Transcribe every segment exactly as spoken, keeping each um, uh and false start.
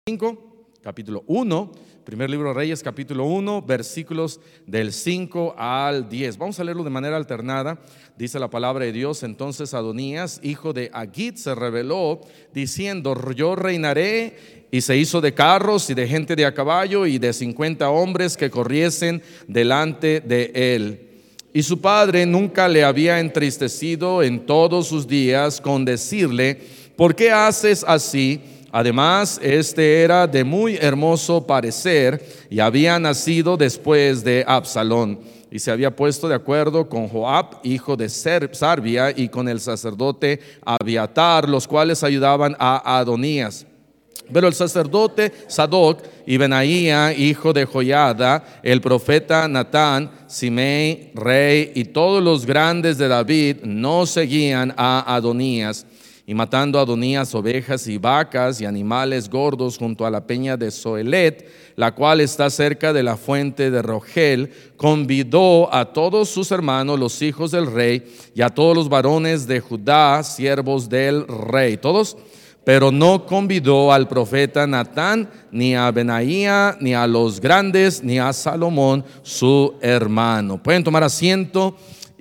cinco, capítulo uno, primer libro de Reyes, capítulo uno, versículos del cinco al diez. Vamos a leerlo de manera alternada. Dice la palabra de Dios: entonces Adonías, hijo de Agit, se rebeló, diciendo: yo reinaré. Y se hizo de carros y de gente de a caballo y de cincuenta hombres que corriesen delante de él. Y su padre nunca le había entristecido en todos sus días con decirle: ¿por qué haces así? Además, este era de muy hermoso parecer y había nacido después de Absalón. Y se había puesto de acuerdo con Joab, hijo de Sarvia, y con el sacerdote Abiatar, los cuales ayudaban a Adonías. Pero el sacerdote Sadoc y Benaía, hijo de Joiada, el profeta Natán, Simei, rey, y todos los grandes de David no seguían a Adonías. Y matando a Adonías ovejas y vacas y animales gordos junto a la peña de Zoelet, la cual está cerca de la fuente de Rogel, convidó a todos sus hermanos, los hijos del rey, y a todos los varones de Judá, siervos del rey. Todos. Pero no convidó al profeta Natán, ni a Benaía, ni a los grandes, ni a Salomón, su hermano. Pueden tomar asiento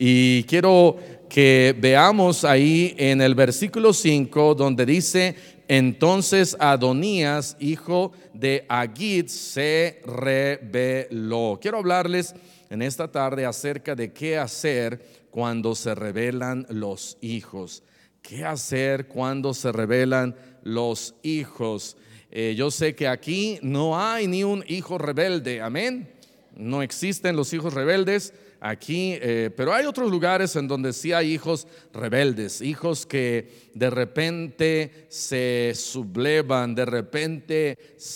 y quiero que veamos ahí en el versículo cinco, donde dice: entonces Adonías, hijo de Agit, se rebeló. Quiero hablarles en esta tarde acerca de qué hacer cuando se rebelan los hijos. ¿Qué hacer cuando se rebelan los hijos? Eh, yo sé que aquí no hay ni un hijo rebelde, amén. No existen los hijos rebeldes aquí, eh, pero hay otros lugares en donde sí hay hijos rebeldes, hijos que de repente se sublevan, de repente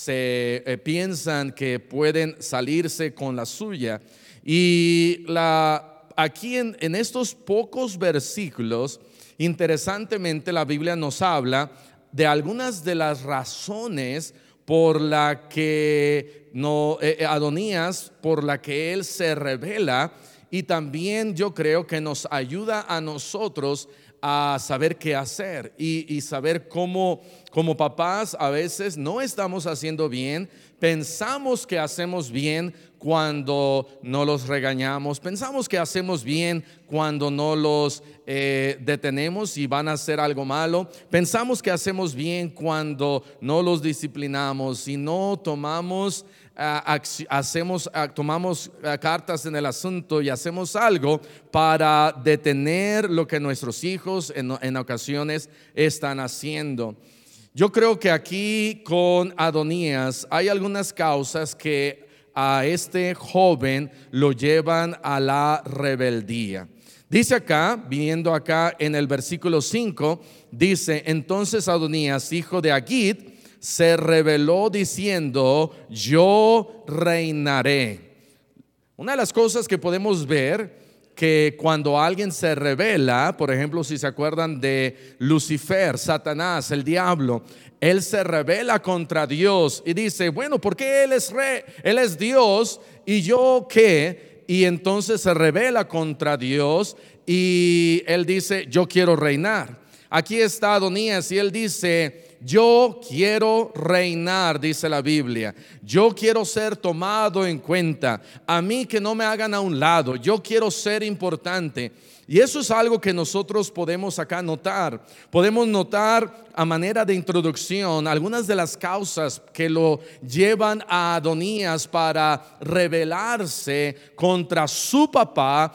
se eh, piensan que pueden salirse con la suya. Y la, aquí en, en estos pocos versículos, interesantemente, la Biblia nos habla de algunas de las razones por la que no, eh, Adonías, por la que él se rebela, y también yo creo que nos ayuda a nosotros a saber qué hacer y, y saber cómo, como papás, a veces no estamos haciendo bien. Pensamos que hacemos bien cuando no los regañamos, pensamos que hacemos bien cuando no los eh, detenemos y van a hacer algo malo, pensamos que hacemos bien cuando no los disciplinamos y no tomamos uh, hacemos, uh, tomamos uh, cartas en el asunto y hacemos algo para detener lo que nuestros hijos en, en ocasiones están haciendo. Yo creo que aquí con Adonías hay algunas causas que a este joven lo llevan a la rebeldía. Dice acá, viniendo acá en el versículo cinco, dice: entonces Adonías, hijo de Agit, se rebeló diciendo: yo reinaré. Una de las cosas que podemos ver, que cuando alguien se rebela, por ejemplo, si se acuerdan de Lucifer, Satanás, el diablo, él se rebela contra Dios y dice: bueno, ¿por qué él es rey? Él es Dios y yo qué. Y entonces se rebela contra Dios y él dice: yo quiero reinar. Aquí está Adonías y él dice: yo quiero reinar, dice la Biblia. Yo quiero ser tomado en cuenta. A mí que no me hagan a un lado. Yo quiero ser importante. Y eso es algo que nosotros podemos acá notar. Podemos notar a manera de introducción algunas de las causas que lo llevan a Adonías para rebelarse contra su papá,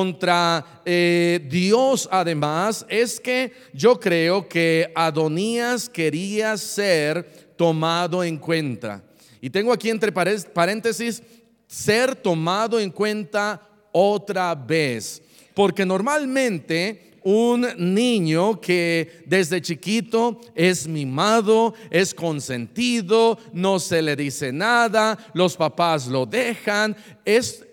contra eh, Dios. Además, es que yo creo que Adonías quería ser tomado en cuenta. Y tengo aquí entre paréntesis: ser tomado en cuenta otra vez. Porque normalmente un niño que desde chiquito es mimado, es consentido, no se le dice nada, los papás lo dejan, es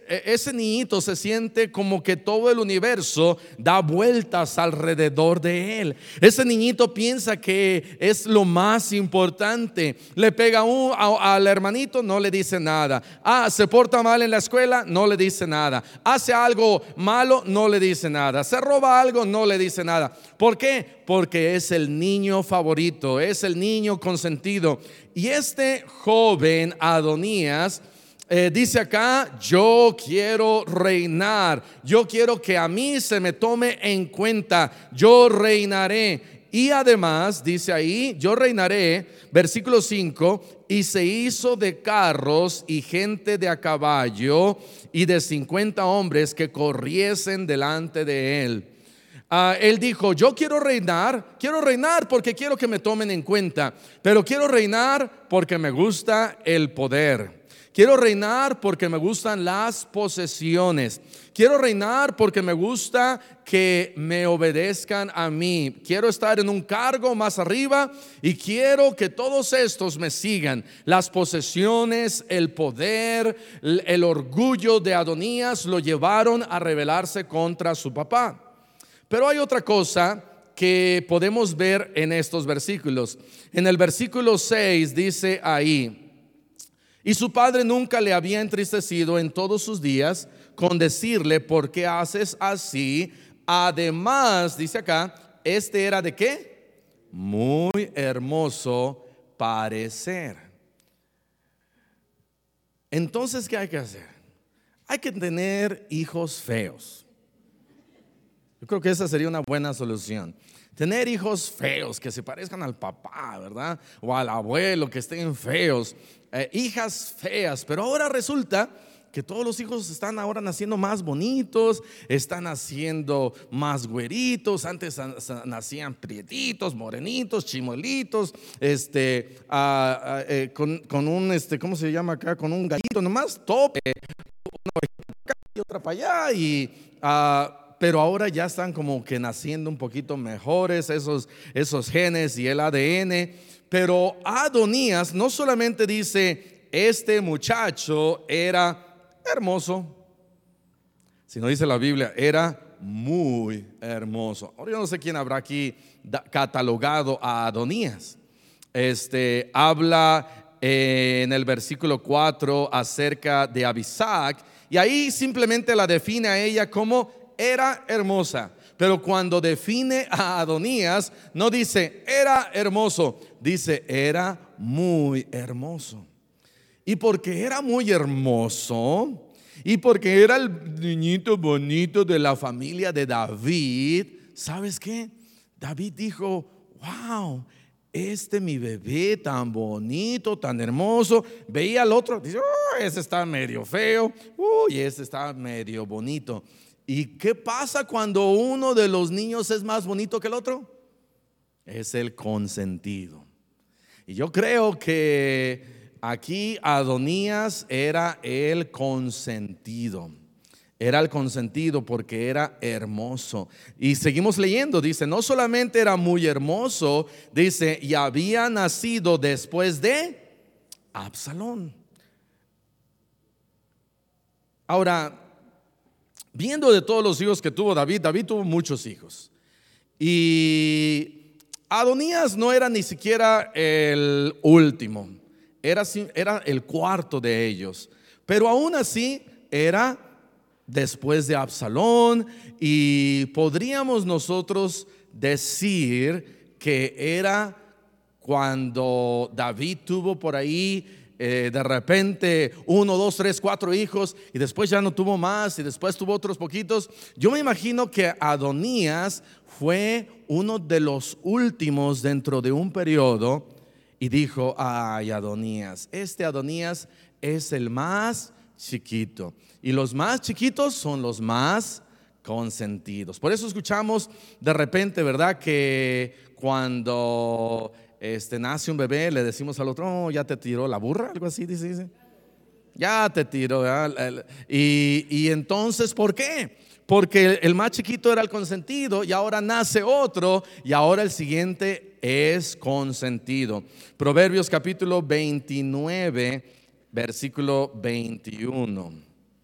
ese niñito se siente como que todo el universo da vueltas alrededor de él. Ese niñito piensa que es lo más importante. Le pega un, a, al hermanito, no le dice nada. Ah, se porta mal en la escuela, no le dice nada. Hace algo malo, no le dice nada. Se roba algo, no le dice nada. ¿Por qué? Porque es el niño favorito, es el niño consentido. Y este joven Adonías Eh, dice acá: yo quiero reinar, yo quiero que a mí se me tome en cuenta, yo reinaré. Y además dice ahí: yo reinaré, versículo cinco, y se hizo de carros y gente de a caballo y de cincuenta hombres que corriesen delante de él. Uh, él dijo: yo quiero reinar, quiero reinar porque quiero que me tomen en cuenta, pero quiero reinar porque me gusta el poder. Quiero reinar porque me gustan las posesiones. Quiero reinar porque me gusta que me obedezcan a mí. Quiero estar en un cargo más arriba y quiero que todos estos me sigan. Las posesiones, el poder, el orgullo de Adonías lo llevaron a rebelarse contra su papá. Pero hay otra cosa que podemos ver en estos versículos. En el versículo seis dice ahí: y su padre nunca le había entristecido en todos sus días con decirle: ¿por qué haces así? Además, dice acá, este era de ¿qué? Muy hermoso parecer. Entonces, ¿qué hay que hacer? Hay que tener hijos feos. Yo creo que esa sería una buena solución. Tener hijos feos que se parezcan al papá, ¿verdad? O al abuelo, que estén feos. Eh, hijas feas. Pero ahora resulta que todos los hijos están ahora naciendo más bonitos, están naciendo más güeritos. Antes nacían prietitos, morenitos, chimuelitos, este, ah, ah, eh, con, con un, este, ¿cómo se llama acá? Con un gallito nomás, tope, una ovejita para acá y otra para allá. Y ah, pero ahora ya están como que naciendo un poquito mejores esos, esos genes y el A D N. Pero Adonías no solamente dice: este muchacho era hermoso, sino dice la Biblia: era muy hermoso. Ahora yo no sé quién habrá aquí catalogado a Adonías. Este habla eh, en el versículo cuatro acerca de Abisac, y ahí simplemente la define a ella como era hermosa. Pero cuando define a Adonías, no dice era hermoso, dice era muy hermoso. Y porque era muy hermoso, y porque era el niñito bonito de la familia de David, ¿sabes qué? David dijo: wow, este mi bebé tan bonito, tan hermoso. Veía al otro, dice: oh, ese está medio feo, uy, ese está medio bonito. ¿Y qué pasa cuando uno de los niños es más bonito que el otro? Es el consentido. Y yo creo que aquí Adonías era el consentido. Era el consentido porque era hermoso. Y seguimos leyendo, dice: no solamente era muy hermoso, dice, y había nacido después de Absalón. Ahora, viendo de todos los hijos que tuvo David, David tuvo muchos hijos. Y Adonías no era ni siquiera el último, era, era el cuarto de ellos. Pero aún así era después de Absalón. Y podríamos nosotros decir que era cuando David tuvo por ahí Eh, de repente uno, dos, tres, cuatro hijos, y después ya no tuvo más, y después tuvo otros poquitos. Yo me imagino que Adonías fue uno de los últimos dentro de un periodo, y dijo: ay, Adonías, este Adonías es el más chiquito, y los más chiquitos son los más consentidos. Por eso escuchamos de repente, ¿verdad?, que cuando Este, nace un bebé, le decimos al otro: oh, ya te tiró la burra, algo así dice, dice. Ya te tiró, ¿verdad? Y, y entonces, ¿por qué? Porque el más chiquito era el consentido, y ahora nace otro, y ahora el siguiente es consentido. Proverbios capítulo veintinueve, versículo veintiuno.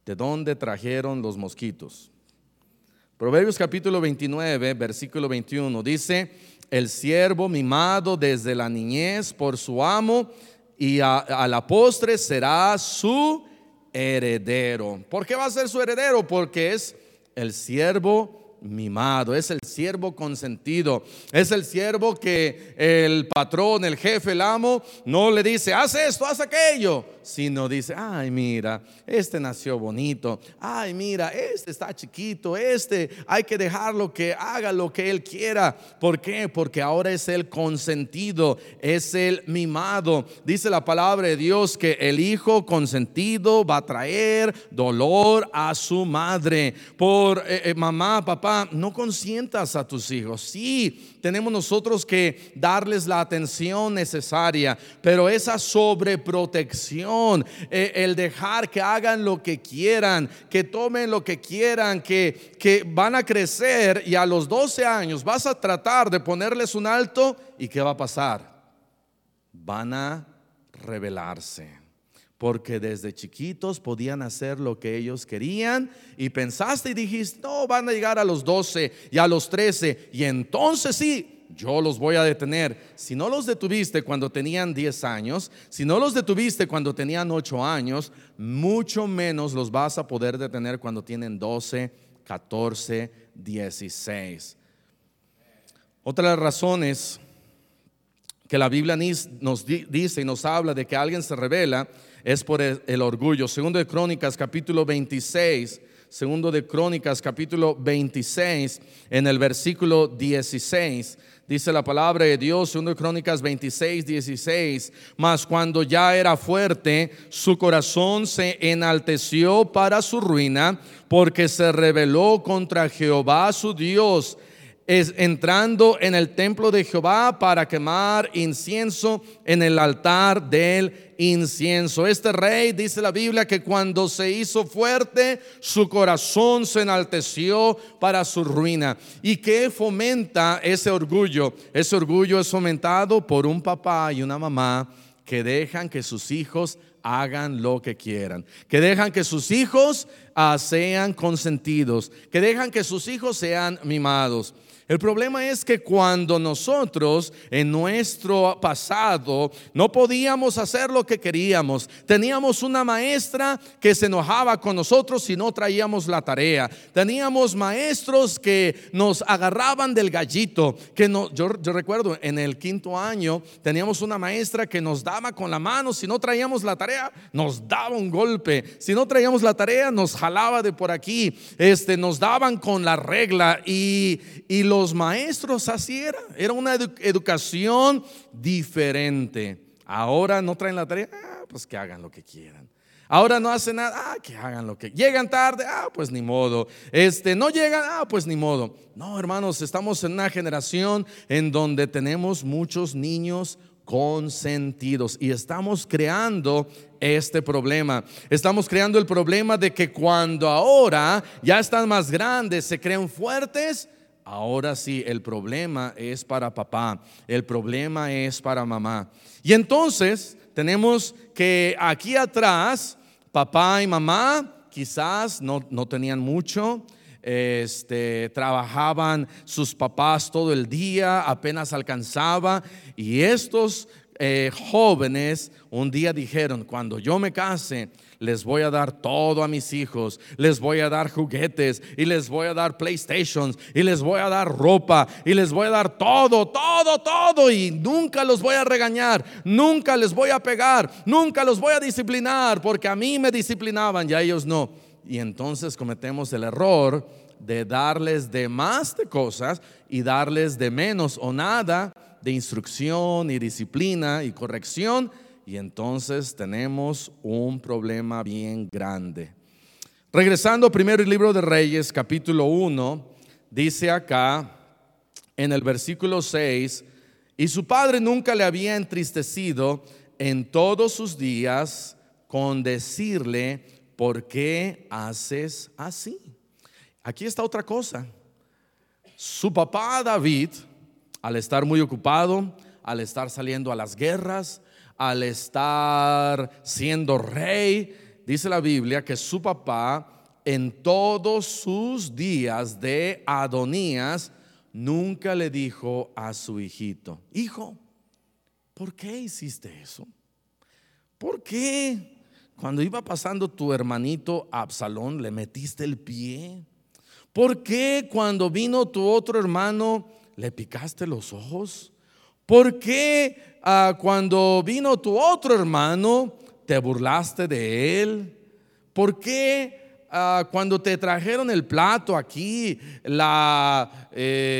¿de dónde trajeron los mosquitos? Proverbios capítulo veintinueve, versículo veintiuno, dice: el siervo mimado desde la niñez por su amo, y a, a la postre será su heredero. ¿Por qué va a ser su heredero? Porque es el siervo mimado, es el siervo consentido, es el siervo que el patrón, el jefe, el amo no le dice haz esto, haz aquello, sino dice: ay, mira, este nació bonito, ay, mira, este está chiquito, este hay que dejarlo que haga lo que él quiera. ¿Por qué? Porque ahora es el consentido, es el mimado. Dice la palabra de Dios que el hijo consentido va a traer dolor a su madre. Por eh, eh, mamá, papá, no consientas a tus hijos. Sí, tenemos nosotros que darles la atención necesaria, pero esa sobreprotección, eh, el dejar que hagan lo que quieran, que tomen lo que quieran, que, que van a crecer, y a los doce años vas a tratar de ponerles un alto, ¿y qué va a pasar? Van a rebelarse, porque desde chiquitos podían hacer lo que ellos querían, y pensaste y dijiste: no, van a llegar a los doce y a los trece, y entonces sí, yo los voy a detener. Si no los detuviste cuando tenían diez años, si no los detuviste cuando tenían ocho años, mucho menos los vas a poder detener cuando tienen doce, catorce, dieciséis. Otra de las razones que la Biblia nos dice y nos habla de que alguien se revela es por el, el orgullo. Segundo de Crónicas capítulo veintiséis, Segundo de Crónicas capítulo veintiséis, en el versículo dieciséis, dice la palabra de Dios. Segundo de Crónicas veintiséis, dieciséis: mas cuando ya era fuerte, su corazón se enalteció para su ruina, porque se rebeló contra Jehová su Dios, es entrando en el templo de Jehová para quemar incienso en el altar del incienso. Este rey, dice la Biblia, que cuando se hizo fuerte, su corazón se enalteció para su ruina. ¿Y qué fomenta ese orgullo? Ese orgullo es fomentado por un papá y una mamá que dejan que sus hijos hagan lo que quieran, que dejan que sus hijos uh, sean consentidos, que dejan que sus hijos sean mimados. El problema es que cuando nosotros en nuestro pasado no podíamos hacer lo que queríamos, teníamos una maestra que se enojaba con nosotros si no traíamos la tarea, teníamos maestros que nos agarraban del gallito, que no, yo, yo recuerdo en el quinto año teníamos una maestra que nos daba con la mano, si no traíamos la tarea nos daba un golpe, si no traíamos la tarea nos jalaba de por aquí, este, nos daban con la regla, y, y los Los maestros así era, era una edu- educación diferente. Ahora no traen la tarea, ah, pues que hagan lo que quieran. Ahora no hacen nada, ah, que hagan lo que llegan tarde, ah, pues ni modo. Este, no llegan, ah, pues ni modo. No, hermanos, estamos en una generación en donde tenemos muchos niños consentidos, y estamos creando este problema. Estamos creando el problema de que cuando ahora ya están más grandes, se creen fuertes. Ahora sí, el problema es para papá, el problema es para mamá. Y entonces tenemos que aquí atrás, papá y mamá quizás no, no tenían mucho, este, trabajaban sus papás todo el día, apenas alcanzaba, y estos eh, jóvenes un día dijeron: cuando yo me case, les voy a dar todo a mis hijos, les voy a dar juguetes, y les voy a dar PlayStations, y les voy a dar ropa, y les voy a dar todo, todo, todo, y nunca los voy a regañar, nunca les voy a pegar, nunca los voy a disciplinar, porque a mí me disciplinaban y a ellos no. Y entonces cometemos el error de darles de más de cosas y darles de menos o nada de instrucción y disciplina y corrección. Y entonces tenemos un problema bien grande. Regresando primero al libro de Reyes, capítulo uno, dice acá en el versículo seis: y su padre nunca le había entristecido en todos sus días con decirle: ¿por qué haces así? Aquí está otra cosa. Su papá David, al estar muy ocupado, al estar saliendo a las guerras, al estar siendo rey, dice la Biblia que su papá en todos sus días de Adonías nunca le dijo a su hijito: hijo, ¿por qué hiciste eso? ¿Por qué cuando iba pasando tu hermanito Absalón le metiste el pie? ¿Por qué cuando vino tu otro hermano le picaste los ojos? ¿Por qué uh, cuando vino tu otro hermano te burlaste de él? ¿Por qué uh, cuando te trajeron el plato aquí, la,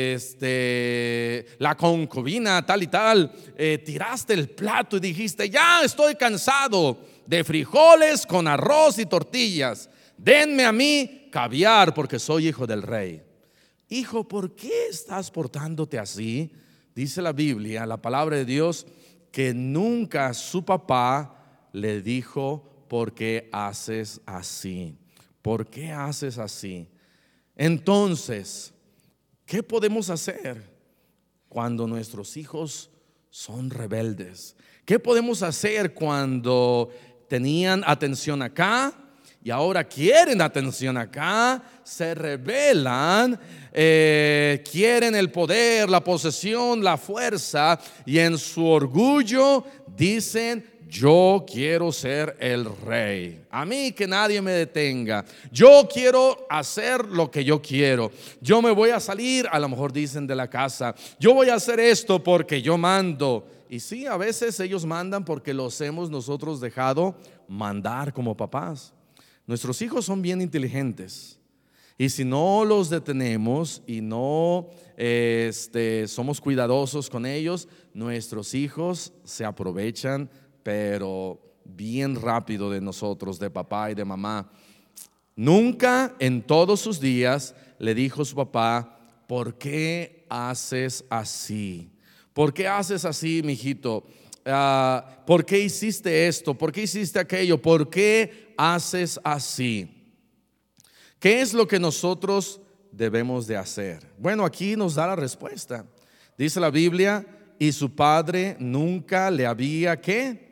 este, la concubina tal y tal, eh, tiraste el plato y dijiste: ya estoy cansado de frijoles con arroz y tortillas, denme a mí caviar porque soy hijo del rey? Hijo, ¿por qué estás portándote así? Dice la Biblia, la palabra de Dios, que nunca su papá le dijo: ¿por qué haces así? ¿Por qué haces así? Entonces, ¿qué podemos hacer cuando nuestros hijos son rebeldes? ¿Qué podemos hacer cuando tenían atención acá y ahora quieren atención acá? Se rebelan, eh, quieren el poder, la posesión, la fuerza, y en su orgullo dicen: yo quiero ser el rey, a mí que nadie me detenga, yo quiero hacer lo que yo quiero, yo me voy a salir, a lo mejor dicen, de la casa, yo voy a hacer esto porque yo mando. Y sí, a veces ellos mandan porque los hemos nosotros dejado mandar como papás. Nuestros hijos son bien inteligentes, y si no los detenemos y no este, somos cuidadosos con ellos, nuestros hijos se aprovechan, pero bien rápido, de nosotros, de papá y de mamá. Nunca en todos sus días le dijo su papá: ¿por qué haces así? ¿Por qué haces así, mijito? Uh, ¿Por qué hiciste esto? ¿Por qué hiciste aquello? ¿Por qué haces así? ¿Qué es lo que nosotros debemos de hacer? Bueno, aquí nos da la respuesta. Dice la Biblia: y su padre nunca le había ¿qué?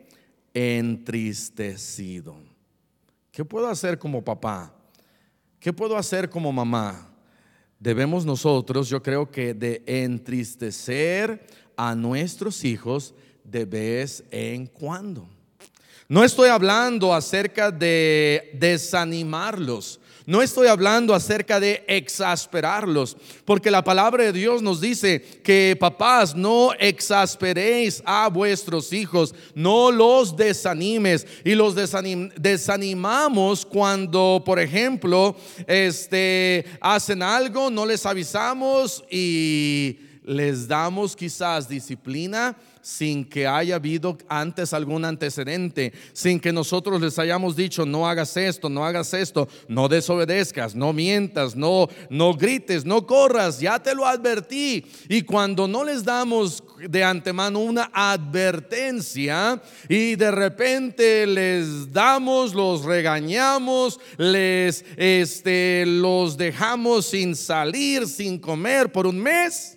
Entristecido. ¿Qué puedo hacer como papá? ¿Qué puedo hacer como mamá? Debemos nosotros, yo creo que, de entristecer a nuestros hijos de vez en cuando. No estoy hablando acerca de desanimarlos, no estoy hablando acerca de exasperarlos, porque la palabra de Dios nos dice que: papás, no exasperéis a vuestros hijos, no los desanimes. Y los desanim- desanimamos cuando, por ejemplo, este, hacen algo, no les avisamos y les damos quizás disciplina sin que haya habido antes algún antecedente, sin que nosotros les hayamos dicho: no hagas esto, no hagas esto, no desobedezcas, no mientas, no, no grites, no corras, ya te lo advertí. Y cuando no les damos de antemano una advertencia y de repente les damos, los regañamos, les este, los dejamos sin salir, sin comer por un mes,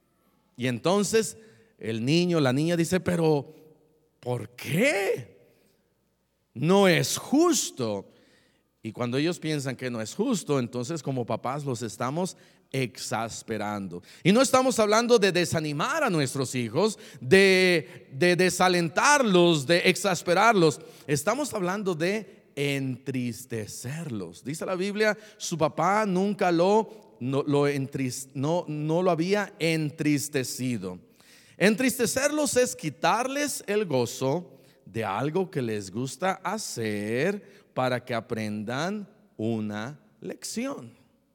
y entonces el niño, la niña dice: pero ¿por qué? No es justo. Y cuando ellos piensan que no es justo, entonces como papás los estamos exasperando. Y no estamos hablando de desanimar a nuestros hijos, de, de desalentarlos, de exasperarlos. Estamos hablando de entristecerlos. Dice la Biblia: su papá nunca lo, no, lo, entrist, no, no lo había entristecido. Entristecerlos es quitarles el gozo de algo que les gusta hacer para que aprendan una lección.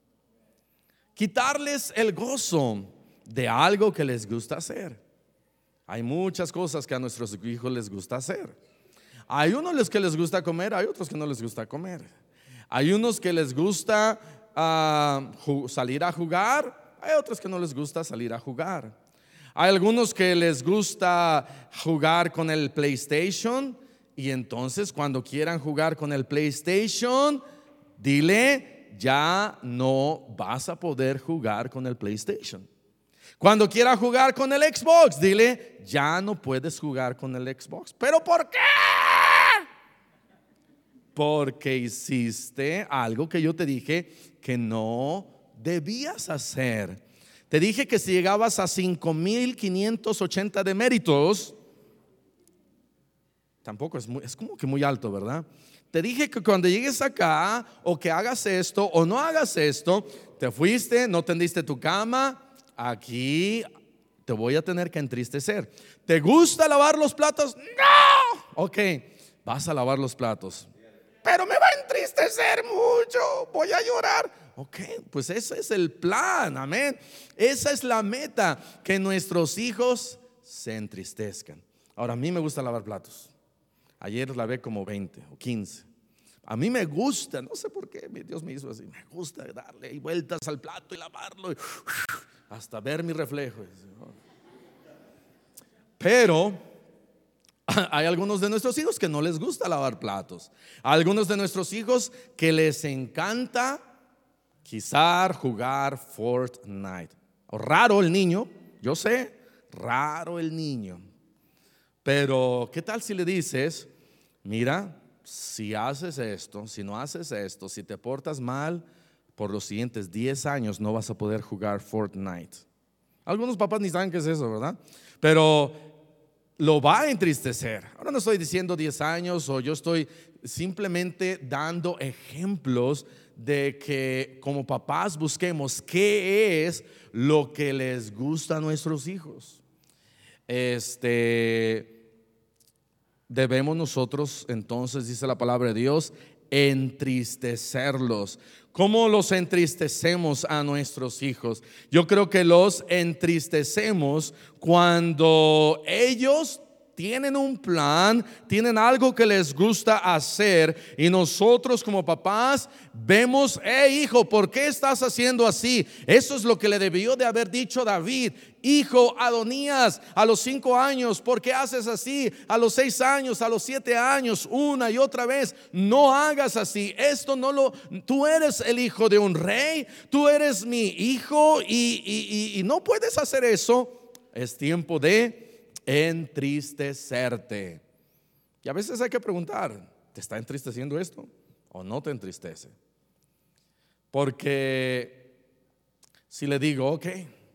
Quitarles el gozo de algo que les gusta hacer. Hay muchas cosas que a nuestros hijos les gusta hacer. Hay unos que les gusta comer, hay otros que no les gusta comer. Hay unos que les gusta uh, salir a jugar, hay otros que no les gusta salir a jugar. Hay algunos que les gusta jugar con el PlayStation, y entonces cuando quieran jugar con el PlayStation, dile: ya no vas a poder jugar con el PlayStation. Cuando quiera jugar con el Xbox, dile: ya no puedes jugar con el Xbox. ¿Pero por qué? porque hiciste algo que yo te dije que no debías hacer. Te dije que si llegabas a cinco mil quinientos ochenta de méritos, tampoco es, muy, es como que muy alto, ¿verdad? Te dije que cuando llegues acá, o que hagas esto o no hagas esto, te fuiste, no tendiste tu cama, aquí te voy a tener que entristecer. ¿Te gusta lavar los platos? No. Ok, vas a lavar los platos, pero me va a entristecer mucho, voy a llorar. Ok, pues ese es el plan, amén. Esa es la meta, que nuestros hijos se entristezcan. Ahora, a mí me gusta lavar platos. Ayer lavé como veinte o quince. A mí me gusta, no sé por qué Dios me hizo así. Me gusta darle vueltas al plato y lavarlo y hasta ver mi reflejo. Pero hay algunos de nuestros hijos que no les gusta lavar platos. Algunos de nuestros hijos que les encanta quizá jugar Fortnite. Raro el niño, yo sé, raro el niño. Pero ¿qué tal si le dices: mira, si haces esto, si no haces esto, si te portas mal, por los siguientes diez años no vas a poder jugar Fortnite? Algunos papás ni saben qué es eso, ¿verdad? Pero lo va a entristecer. Ahora no estoy diciendo diez años, o yo estoy simplemente dando ejemplos de que como papás busquemos qué es lo que les gusta a nuestros hijos. Este Debemos nosotros entonces, dice la palabra de Dios, entristecerlos. ¿Cómo los entristecemos a nuestros hijos? Yo creo que los entristecemos cuando ellos tienen un plan, tienen algo que les gusta hacer, y nosotros como papás vemos: hey hijo, ¿por qué estás haciendo así? Eso es lo que le debió de haber dicho David: hijo Adonías, a los cinco años, ¿por qué haces así? A los seis años, a los siete años, una y otra vez, no hagas así. Esto no lo, tú eres el hijo de un rey, tú eres mi hijo, y, y, y, y no puedes hacer eso. Es tiempo de entristecerte. Y a veces hay que preguntar: ¿te está entristeciendo esto o no te entristece? Porque si le digo: ok,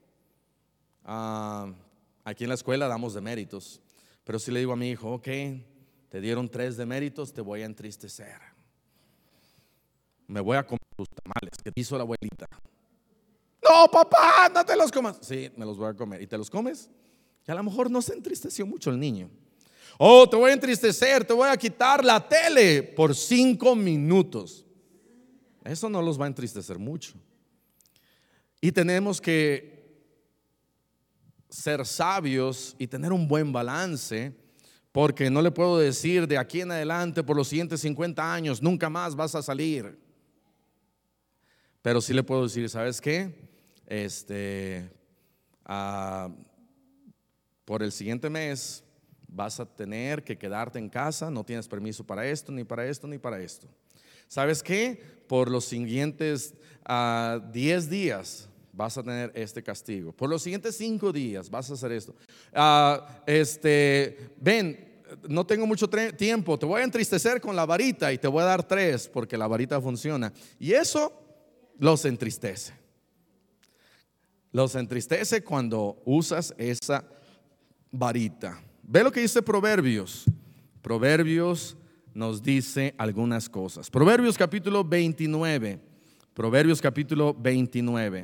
uh, aquí en la escuela damos deméritos, pero si le digo a mi hijo: ok, te dieron tres deméritos, te voy a entristecer, me voy a comer tus tamales que te hizo la abuelita. No, papá, no te los comas. Sí, me los voy a comer. ¿Y te los comes? Y a lo mejor no se entristeció mucho el niño. Oh, te voy a entristecer, te voy a quitar la tele por cinco minutos. Eso no los va a entristecer mucho. Y tenemos que ser sabios y tener un buen balance, porque no le puedo decir: de aquí en adelante, por los siguientes cincuenta años, nunca más vas a salir. Pero sí le puedo decir: ¿sabes qué? Este uh, por el siguiente mes vas a tener que quedarte en casa, no tienes permiso para esto, ni para esto, ni para esto. ¿Sabes qué? Por los siguientes uh, diez días vas a tener este castigo. Por los siguientes cinco días vas a hacer esto. Uh, este, ven, no tengo mucho tiempo, te voy a entristecer con la varita y te voy a dar tres, porque la varita funciona. Y eso los entristece. Los entristece cuando usas esa varita. Ve lo que dice Proverbios. Proverbios nos dice algunas cosas. Proverbios capítulo veintinueve. Proverbios capítulo veintinueve.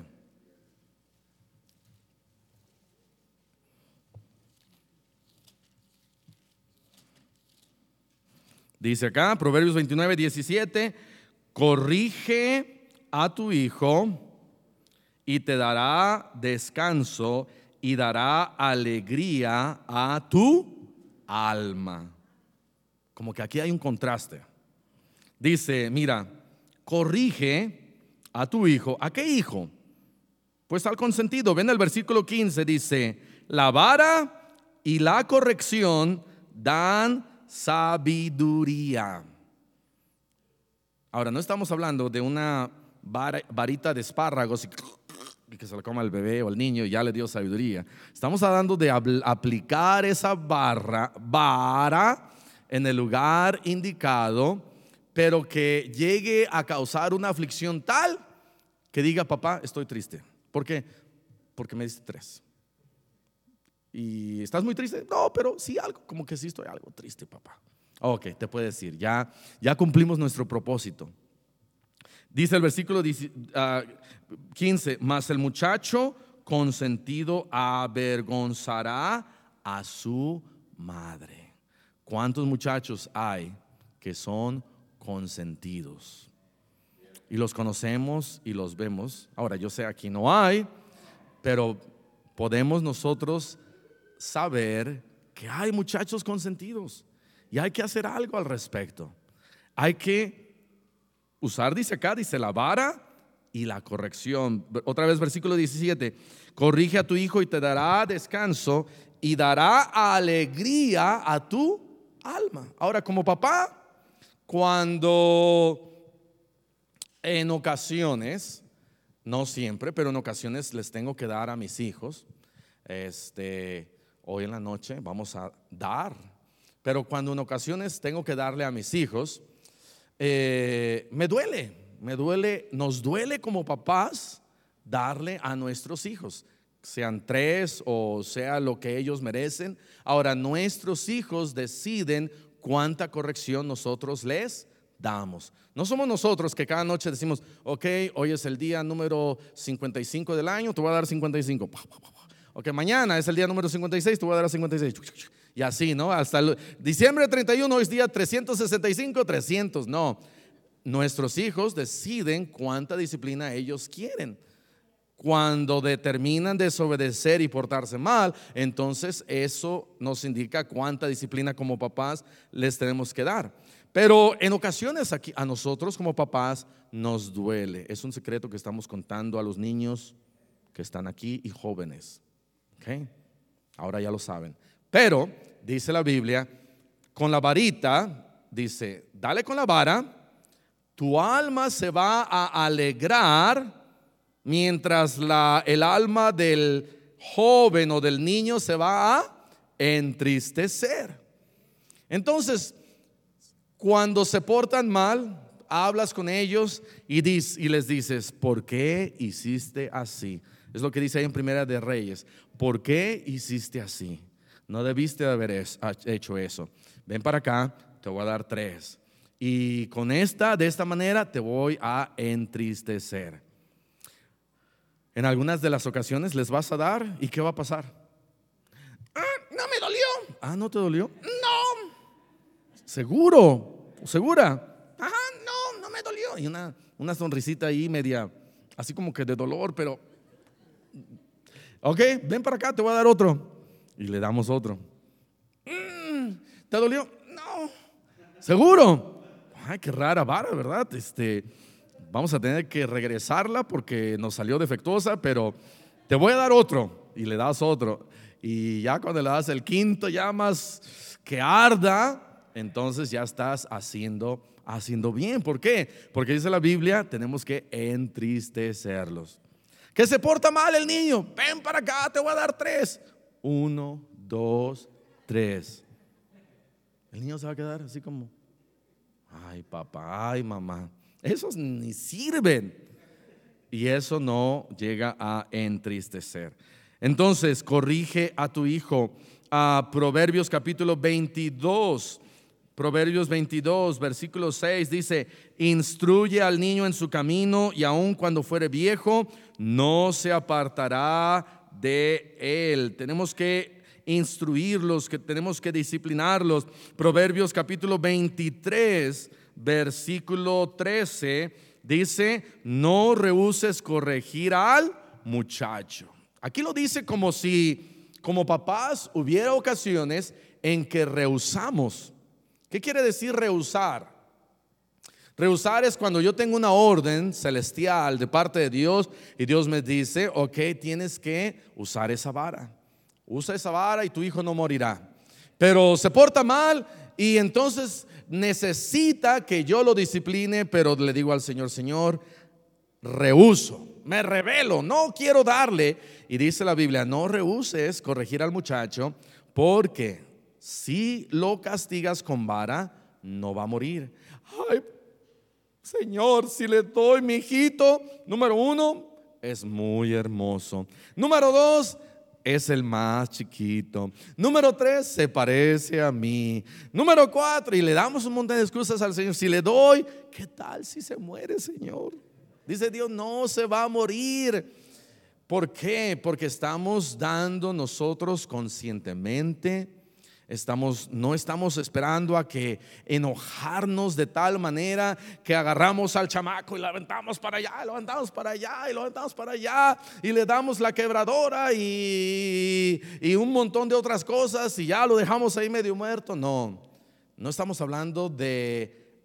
Dice acá, Proverbios veintinueve, diecisiete: corrige a tu hijo y te dará descanso y dará alegría a tu alma. Como que aquí hay un contraste. Dice: mira, corrige a tu hijo. ¿A qué hijo? Pues al consentido. Ven el versículo quince, dice: la vara y la corrección dan sabiduría. Ahora, no estamos hablando de una varita de espárragos y que se la coma el bebé o el niño y ya le dio sabiduría. Estamos hablando de aplicar esa barra, vara en el lugar indicado pero que llegue a causar una aflicción tal que diga: papá, estoy triste. ¿Por qué? Porque me diste tres. ¿Y estás muy triste? No, pero sí algo, como que sí estoy algo triste, papá. Ok, te puede decir, ya, ya cumplimos nuestro propósito. Dice el versículo quince: mas el muchacho consentido avergonzará a su madre. ¿Cuántos muchachos hay que son consentidos? Y los conocemos y los vemos. Ahora, yo sé, aquí no hay, pero podemos nosotros saber que hay muchachos consentidos y hay que hacer algo al respecto. Hay que usar, dice acá, dice la vara y la corrección. Otra vez, versículo diecisiete: corrige a tu hijo y te dará descanso y dará alegría a tu alma. Ahora, como papá, cuando en ocasiones, no siempre, pero en ocasiones les tengo que dar a mis hijos, este, hoy en la noche vamos a dar, pero cuando en ocasiones tengo que darle a mis hijos, eh, me duele, me duele, nos duele como papás darle a nuestros hijos, sean tres o sea lo que ellos merecen. Ahora, nuestros hijos deciden cuánta corrección nosotros les damos. No somos nosotros que cada noche decimos: ok, hoy es el día número cincuenta y cinco del año, te voy a dar cincuenta y cinco. Ok, mañana es el día número cincuenta y seis, te voy a dar cincuenta y seis. Y así, ¿no? Hasta el diciembre treinta y uno, hoy es día trescientos sesenta y cinco, trescientos. No, nuestros hijos deciden cuánta disciplina ellos quieren. Cuando determinan desobedecer y portarse mal, entonces eso nos indica cuánta disciplina como papás les tenemos que dar. Pero en ocasiones aquí a nosotros como papás nos duele. Es un secreto que estamos contando a los niños que están aquí y jóvenes. ¿Okay? Ahora ya lo saben. Pero dice la Biblia, con la varita, dice, dale con la vara, tu alma se va a alegrar, mientras la, el alma del joven o del niño se va a entristecer. Entonces, cuando se portan mal, hablas con ellos y, diz, y les dices: ¿por qué hiciste así? Es lo que dice ahí en Primera de Reyes. ¿Por qué hiciste así? No debiste haber hecho eso. Ven para acá, te voy a dar tres. Y con esta, de esta manera, te voy a entristecer. En algunas de las ocasiones les vas a dar, ¿y qué va a pasar? Ah, no me dolió. Ah, ¿no te dolió? No. ¿Seguro? ¿Segura? Ajá, no, no me dolió. Y una, una sonrisita ahí media, así como que de dolor, pero ok, ven para acá, te voy a dar otro. Y le damos otro. Mm, ¿te dolió? No. ¿Seguro? Ay, qué rara vara, ¿verdad? Este, vamos a tener que regresarla porque nos salió defectuosa, pero te voy a dar otro. Y le das otro. Y ya cuando le das el quinto, ya más que arda, entonces ya estás haciendo, haciendo bien. ¿Por qué? Porque dice la Biblia, tenemos que entristecerlos. Que se porta mal el niño, ven para acá, te voy a dar tres. Uno, dos, tres. El niño se va a quedar así como: ay papá, ay mamá. Esos ni sirven. Y eso no llega a entristecer. Entonces, corrige a tu hijo. A Proverbios capítulo veintidós. Proverbios veintidós, versículo seis dice: instruye al niño en su camino, y aun cuando fuere viejo, no se apartará de él. Tenemos que instruirlos, que tenemos que disciplinarlos. Proverbios capítulo veintitrés, versículo trece dice: no rehúses corregir al muchacho. Aquí lo dice como si, como papás, hubiera ocasiones en que rehusamos. ¿Qué quiere decir rehusar? Rehusar es cuando yo tengo una orden celestial de parte de Dios y Dios me dice: ok, tienes que usar esa vara. Usa esa vara y tu hijo no morirá. Pero se porta mal y entonces necesita que yo lo discipline, pero le digo al Señor: Señor, rehuso, me rebelo, no quiero darle. Y dice la Biblia: no rehuses corregir al muchacho, porque si lo castigas con vara, no va a morir. Ay, Señor, si le doy mi hijito, número uno, es muy hermoso. Número dos, es el más chiquito. Número tres, se parece a mí. Número cuatro, y le damos un montón de excusas al Señor. Si le doy, ¿qué tal si se muere, Señor? Dice Dios, no se va a morir. ¿Por qué? Porque estamos dando nosotros conscientemente. Estamos, no estamos esperando a que enojarnos de tal manera que agarramos al chamaco y lo aventamos para allá, y lo aventamos para allá y lo aventamos para allá y le damos la quebradora y, y un montón de otras cosas y ya lo dejamos ahí medio muerto. No, no estamos hablando de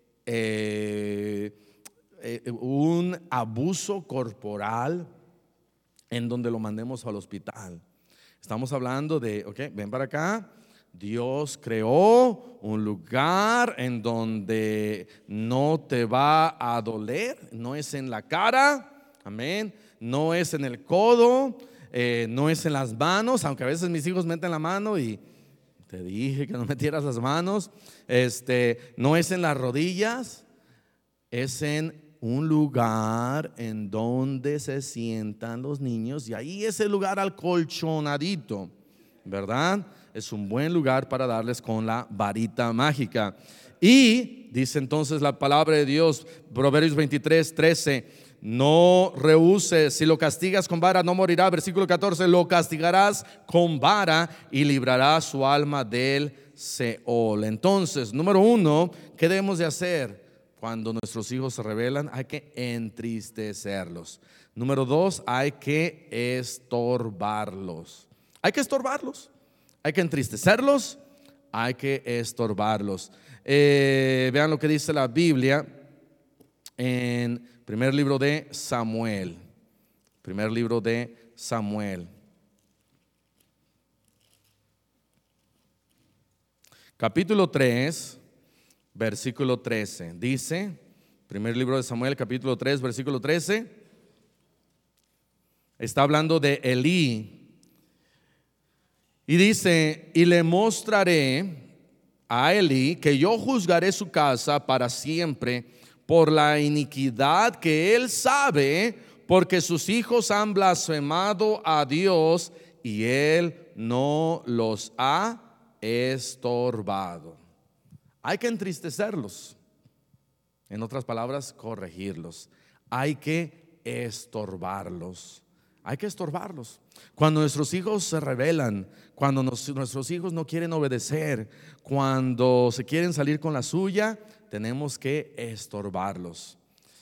eh, eh, un abuso corporal en donde lo mandemos al hospital. Estamos hablando de, ok, ven para acá. Dios creó un lugar en donde no te va a doler, no es en la cara, amén, no es en el codo, eh, no es en las manos, aunque a veces mis hijos meten la mano y te dije que no metieras las manos, este, no es en las rodillas, es en un lugar en donde se sientan los niños y ahí es el lugar acolchonadito, ¿verdad? Es un buen lugar para darles con la varita mágica. Y dice entonces la palabra de Dios, Proverbios veintitrés, trece, no rehuses, si lo castigas con vara no morirá. Versículo catorce, lo castigarás con vara y librarás su alma del Seol. Entonces, número uno, ¿qué debemos de hacer cuando nuestros hijos se rebelan? Hay que entristecerlos. Número dos, hay que estorbarlos. Hay que estorbarlos. Hay que entristecerlos, hay que estorbarlos. Eh, vean lo que dice la Biblia en primer libro de Samuel. Primer libro de Samuel. Capítulo tres, versículo trece. Dice, primer libro de Samuel, capítulo tres, versículo trece. Está hablando de Elí. Y dice, y le mostraré a Elí que yo juzgaré su casa para siempre por la iniquidad que él sabe, porque sus hijos han blasfemado a Dios y él no los ha estorbado. Hay que entristecerlos. En otras palabras, corregirlos. Hay que estorbarlos. Hay que estorbarlos. Cuando nuestros hijos se rebelan, cuando nos, nuestros hijos no quieren obedecer, cuando se quieren salir con la suya, tenemos que estorbarlos.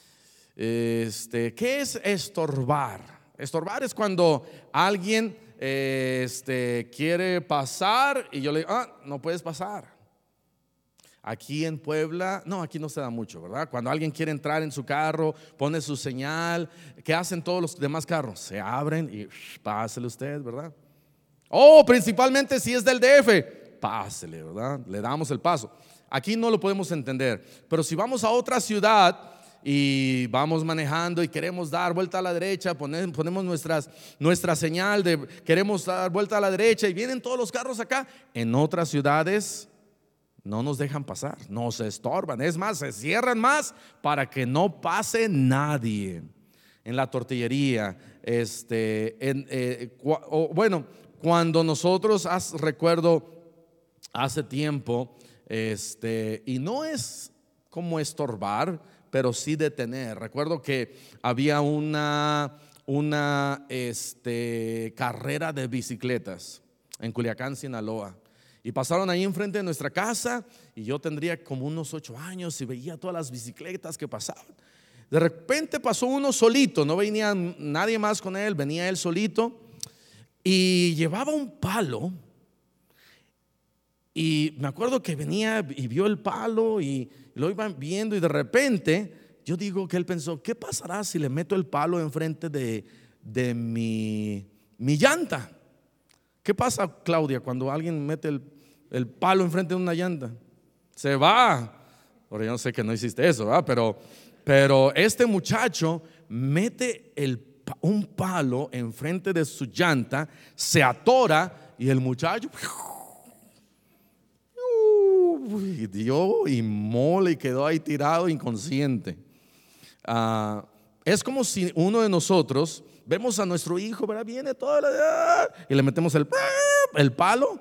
Este, ¿qué es estorbar? Estorbar es cuando alguien este, quiere pasar y yo le digo, ah, no puedes pasar. Aquí en Puebla, no, aquí no se da mucho, ¿verdad? Cuando alguien quiere entrar en su carro, pone su señal. ¿Qué hacen todos los demás carros? Se abren y pásele usted, ¿verdad? Oh, principalmente si es del D F, pásele, ¿verdad? Le damos el paso. Aquí no lo podemos entender, pero si vamos a otra ciudad y vamos manejando y queremos dar vuelta a la derecha, ponemos, ponemos nuestras, nuestra señal de queremos dar vuelta a la derecha y vienen todos los carros acá. En otras ciudades no nos dejan pasar, nos estorban, es más, se cierran más para que no pase nadie. En la tortillería, este, en, eh, cu o, bueno, cuando nosotros, has, recuerdo hace tiempo, este, y no es como estorbar, pero sí detener. Recuerdo que había una, una este, carrera de bicicletas en Culiacán, Sinaloa. Y pasaron ahí enfrente de nuestra casa y yo tendría como unos ocho años y veía todas las bicicletas que pasaban. De repente pasó uno solito, no venía nadie más con él, venía él solito y llevaba un palo. Y me acuerdo que venía y vio el palo y lo iban viendo y de repente yo digo que él pensó, ¿qué pasará si le meto el palo enfrente de, de mi, mi llanta? ¿Qué pasa, Claudia, cuando alguien mete el, el palo enfrente de una llanta? Se va. Ahora yo no sé que no hiciste eso, ¿verdad? Pero, pero este muchacho mete el, un palo enfrente de su llanta, se atora y el muchacho y dio y mole y quedó ahí tirado inconsciente. uh, es como si uno de nosotros vemos a nuestro hijo, ¿verdad? Viene todo la, y le metemos el, el palo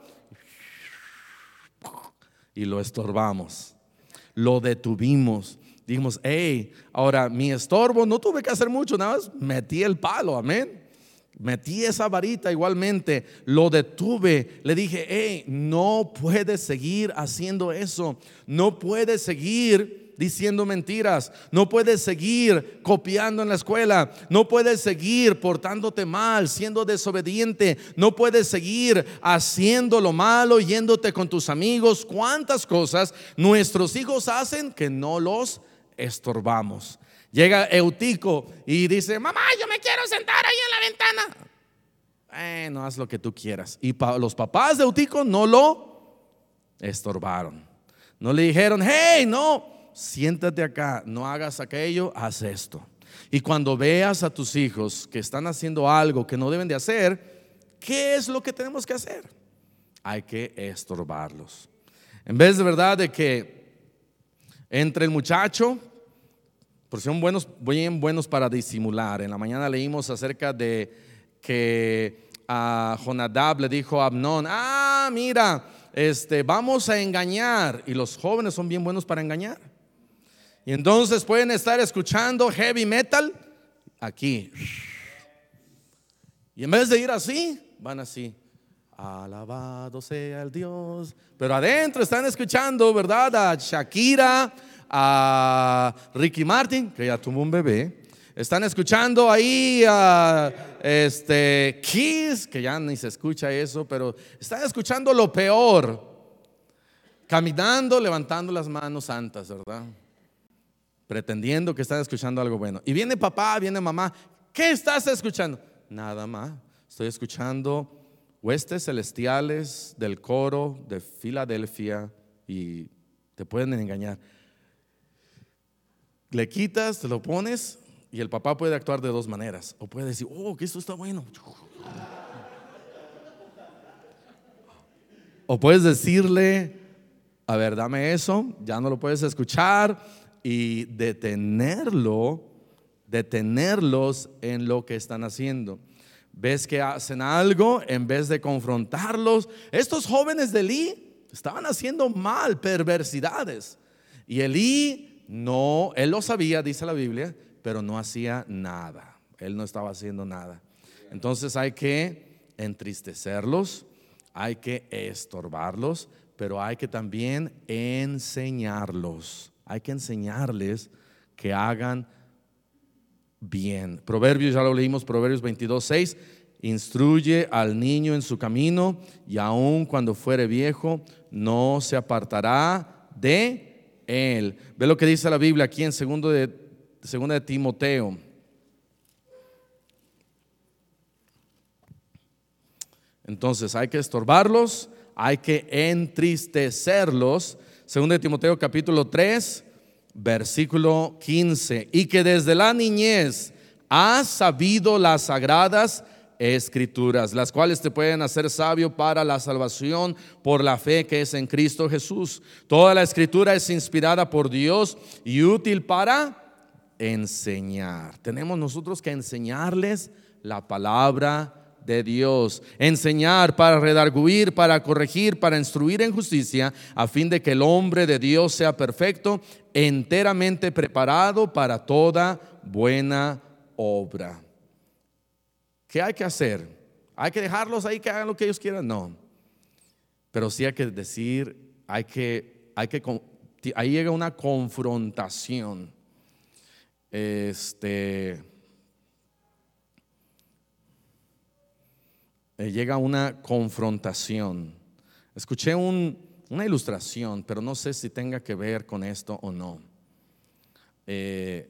y lo estorbamos, lo detuvimos. Dijimos, hey, ahora mi estorbo, no tuve que hacer mucho, nada más metí el palo, amén. Metí esa varita igualmente, lo detuve, le dije, hey, no puedes seguir haciendo eso, no puedes seguir diciendo mentiras, no puedes seguir copiando en la escuela, no puedes seguir portándote mal, siendo desobediente, no puedes seguir haciendo lo malo, yéndote con tus amigos. ¿Cuántas cosas nuestros hijos hacen que no los estorbamos? Llega Eutico y dice, mamá, yo me quiero sentar ahí en la ventana. Eh, no, haz lo que tú quieras. Y pa- los papás de Eutico no lo estorbaron. No le dijeron, hey, no, siéntate acá, no hagas aquello, haz esto. Y cuando veas a tus hijos que están haciendo algo que no deben de hacer, ¿qué es lo que tenemos que hacer? Hay que estorbarlos. En vez de verdad de que entre el muchacho, porque son buenos, bien buenos para disimular. En la mañana leímos acerca de que a Jonadab le dijo a Amnón, ah, mira, este, vamos a engañar. Y los jóvenes son bien buenos para engañar. Y entonces pueden estar escuchando heavy metal aquí. Y en vez de ir así, van así. Alabado sea el Dios. Pero adentro están escuchando, ¿verdad? A Shakira, a Ricky Martin, que ya tuvo un bebé. Están escuchando ahí a este, Kiss, que ya ni se escucha eso, pero están escuchando lo peor. Caminando, levantando las manos santas, ¿verdad? Pretendiendo que están escuchando algo bueno. Y viene papá, viene mamá. ¿Qué estás escuchando? Nada más. Estoy escuchando huestes celestiales del coro de Filadelfia. Y te pueden engañar. Le quitas, te lo pones, y el papá puede actuar de dos maneras. O puede decir, oh, que esto está bueno. O puedes decirle, a ver, dame eso. Ya no lo puedes escuchar. Y detenerlo, detenerlos en lo que están haciendo. Ves que hacen algo, en vez de confrontarlos. Estos jóvenes de Elí estaban haciendo mal, perversidades. Y Elí no, él lo sabía, dice la Biblia, pero no hacía nada. Él no estaba haciendo nada. Entonces hay que entristecerlos, hay que estorbarlos, pero hay que también enseñarlos. Hay que enseñarles que hagan bien. Proverbios, ya lo leímos, Proverbios veintidós, seis. Instruye al niño en su camino, y aun cuando fuere viejo, no se apartará de él. Ve lo que dice la Biblia aquí en segundo de, segunda de Timoteo. Entonces hay que estorbarlos, hay que entristecerlos. Segunda de Timoteo capítulo tres, versículo quince. Y que desde la niñez has sabido las sagradas escrituras, las cuales te pueden hacer sabio para la salvación por la fe que es en Cristo Jesús. Toda la escritura es inspirada por Dios y útil para enseñar. Tenemos nosotros que enseñarles la palabra de Dios, enseñar para redarguir, para corregir, para instruir en justicia, a fin de que el hombre de Dios sea perfecto, enteramente preparado para toda buena obra. ¿Qué hay que hacer? ¿Hay que dejarlos ahí que hagan lo que ellos quieran? No. Pero sí hay que decir, hay que, hay que, ahí llega una confrontación. Este, llega una confrontación. Escuché un, una ilustración, pero no sé si tenga que ver con esto o no. Eh,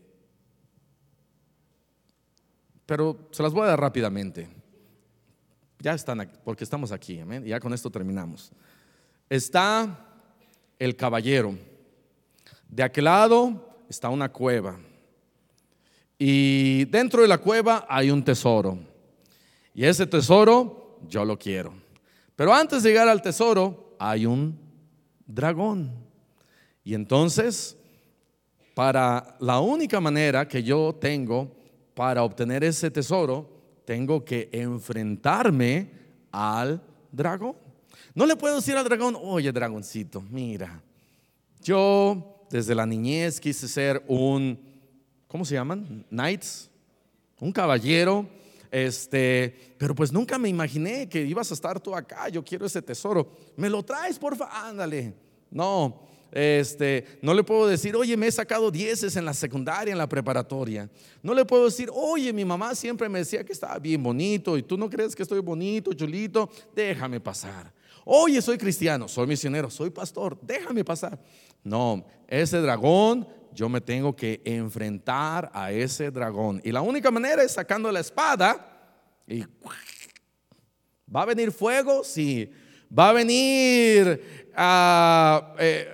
Pero se las voy a dar rápidamente. Ya están aquí, porque estamos aquí, amén. Y ya con esto terminamos. Está el caballero. De aquel lado está una cueva. Y dentro de la cueva hay un tesoro. Y ese tesoro yo lo quiero. Pero antes de llegar al tesoro hay un dragón. Y entonces para la única manera que yo tengo para obtener ese tesoro, tengo que enfrentarme al dragón. No le puedo decir al dragón: oye, dragoncito, mira, yo desde la niñez quise ser un, ¿cómo se llaman? Knights, un caballero, este, pero pues nunca me imaginé que ibas a estar tú acá. Yo quiero ese tesoro, ¿me lo traes, porfa? Ándale. No, este, no le puedo decir: oye, me he sacado dieces en la secundaria, en la preparatoria. No le puedo decir: oye, mi mamá siempre me decía que estaba bien bonito y tú no crees que estoy bonito, chulito, déjame pasar. Oye, soy cristiano, soy misionero, soy pastor, déjame pasar. No, ese dragón, yo me tengo que enfrentar a ese dragón, y la única manera es sacando la espada. Y ¿va a venir fuego? Sí. ¿Va a venir uh, eh,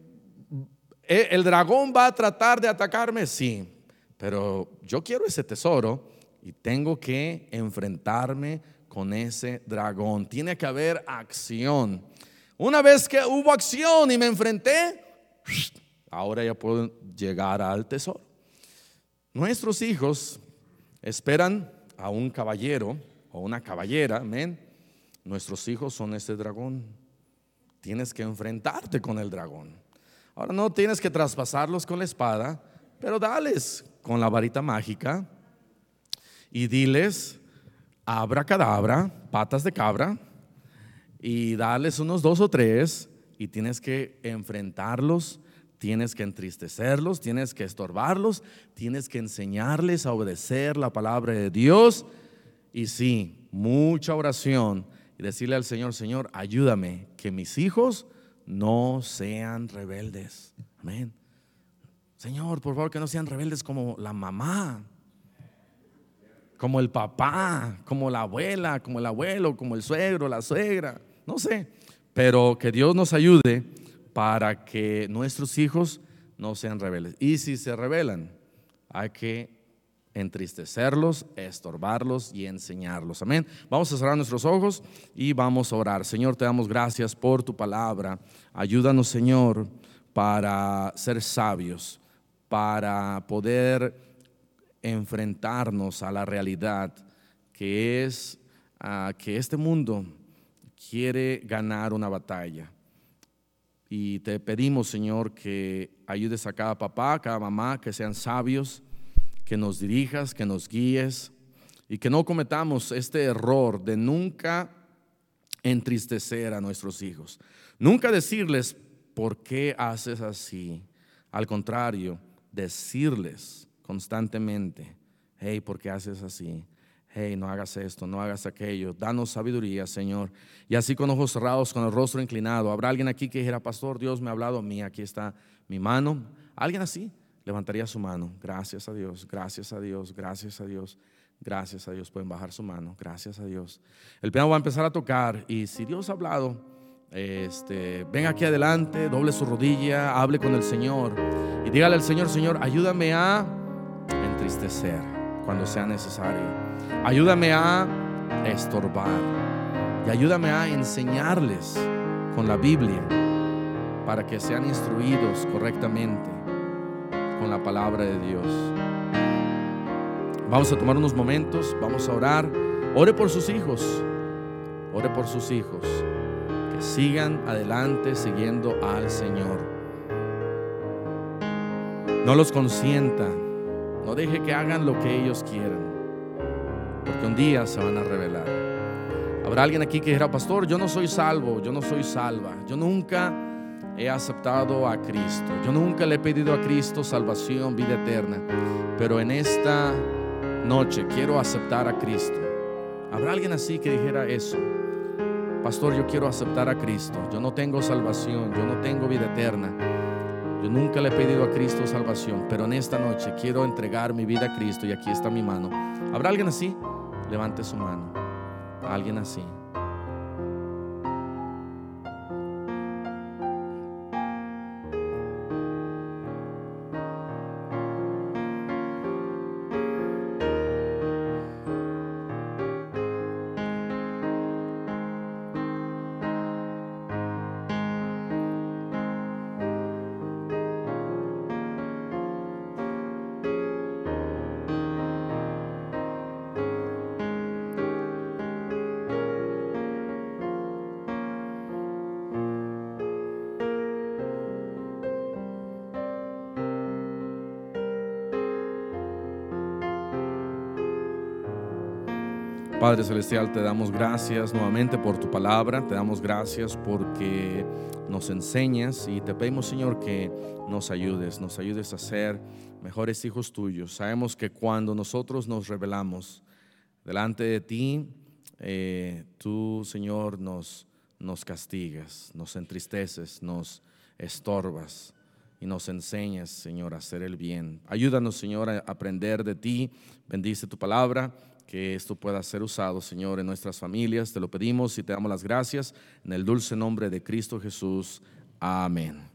el dragón va a tratar de atacarme? Sí. Pero yo quiero ese tesoro y tengo que enfrentarme con ese dragón. Tiene que haber acción. Una vez que hubo acción y me enfrenté, ahora ya puedo llegar al tesoro. Nuestros hijos esperan a un caballero o una caballera, amén. Nuestros hijos son ese dragón. Tienes que enfrentarte con el dragón. Ahora no tienes que traspasarlos con la espada, pero dales con la varita mágica y diles: abracadabra, patas de cabra, y dales unos dos o tres, y tienes que enfrentarlos. Tienes que entristecerlos, tienes que estorbarlos, tienes que enseñarles a obedecer la palabra de Dios. Y sí, mucha oración, y decirle al Señor: Señor, ayúdame que mis hijos no sean rebeldes. Amén. Señor, por favor, que no sean rebeldes como la mamá, como el papá, como la abuela, como el abuelo, como el suegro, la suegra, no sé. Pero que Dios nos ayude para que nuestros hijos no sean rebeldes. Y si se rebelan, hay que entristecerlos, estorbarlos y enseñarlos. Amén. Vamos a cerrar nuestros ojos y vamos a orar. Señor, te damos gracias por tu palabra. Ayúdanos, Señor, para ser sabios, para poder enfrentarnos a la realidad que es uh, que este mundo quiere ganar una batalla. Y te pedimos, Señor, que ayudes a cada papá, a cada mamá, que sean sabios, que nos dirijas, que nos guíes, y que no cometamos este error de nunca entristecer a nuestros hijos, nunca decirles: ¿por qué haces así? Al contrario, decirles constantemente: hey, ¿por qué haces así? Hey, no hagas esto, no hagas aquello. Danos sabiduría, Señor. Y así, con ojos cerrados, con el rostro inclinado, ¿habrá alguien aquí que dijera: pastor, Dios me ha hablado a mí, aquí está mi mano? ¿Alguien así? Levantaría su mano. Gracias a Dios, gracias a Dios, gracias a Dios, gracias a Dios. Pueden bajar su mano. Gracias a Dios. El piano va a empezar a tocar, y si Dios ha hablado, este, ven aquí adelante, doble su rodilla, hable con el Señor y dígale al Señor: Señor, ayúdame a entristecer cuando sea necesario. Ayúdame a estorbar y ayúdame a enseñarles con la Biblia para que sean instruidos correctamente con la palabra de Dios. Vamos a tomar unos momentos, vamos a orar. Ore por sus hijos, ore por sus hijos, que sigan adelante siguiendo al Señor. No los consienta, no deje que hagan lo que ellos quieran, porque un día se van a rebelar. Habrá alguien aquí que dirá: pastor, yo no soy salvo, yo no soy salva, yo nunca he aceptado a Cristo, yo nunca le he pedido a Cristo salvación, vida eterna, pero en esta noche quiero aceptar a Cristo. Habrá alguien así que dijera eso: pastor, yo quiero aceptar a Cristo, yo no tengo salvación, yo no tengo vida eterna, yo nunca le he pedido a Cristo salvación, pero en esta noche quiero entregar mi vida a Cristo, y aquí está mi mano. ¿Habrá alguien así? Levante su mano. Alguien así. Padre Celestial, te damos gracias nuevamente por tu palabra, te damos gracias porque nos enseñas y te pedimos, Señor, que nos ayudes, nos ayudes a ser mejores hijos tuyos. Sabemos que cuando nosotros nos rebelamos delante de ti, eh, tú, Señor, nos, nos castigas, nos entristeces, nos estorbas y nos enseñas, Señor, a hacer el bien. Ayúdanos, Señor, a aprender de ti. Bendice tu palabra, que esto pueda ser usado, Señor, en nuestras familias. Te lo pedimos y te damos las gracias en el dulce nombre de Cristo Jesús. Amén.